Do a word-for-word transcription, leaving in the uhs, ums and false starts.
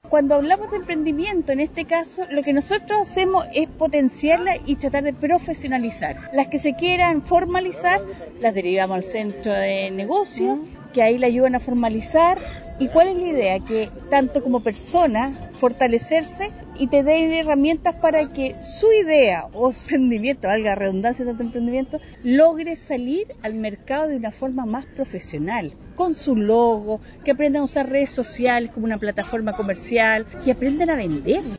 Cuando hablamos de emprendimiento, en este caso, lo que nosotros hacemos es potenciarla y tratar de profesionalizar. Las que se quieran formalizar, las derivamos al centro de negocio, uh-huh. que ahí la ayudan a formalizar. ¿Y cuál es la idea? Que tanto como persona, fortalecerse y te den herramientas para que su idea o su emprendimiento, valga la redundancia de tanto emprendimiento, logre salir al mercado de una forma más profesional, con su logo, que aprendan a usar redes sociales como una plataforma comercial, que aprendan a vender.